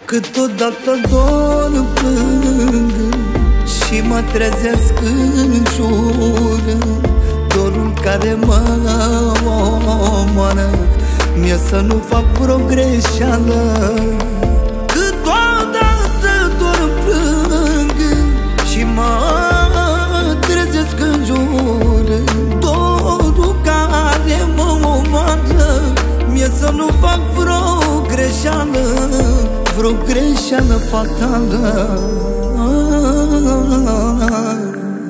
Câteodată dorm, plâng și mă trezesc în jur. Dorul care mă omoară mie să nu fac vreo greșeală. Câteodată dorm, plâng și mă trezesc în jur. Dorul care mă omoară mie să nu fac vreo greșeală, vreo greșeală fatală.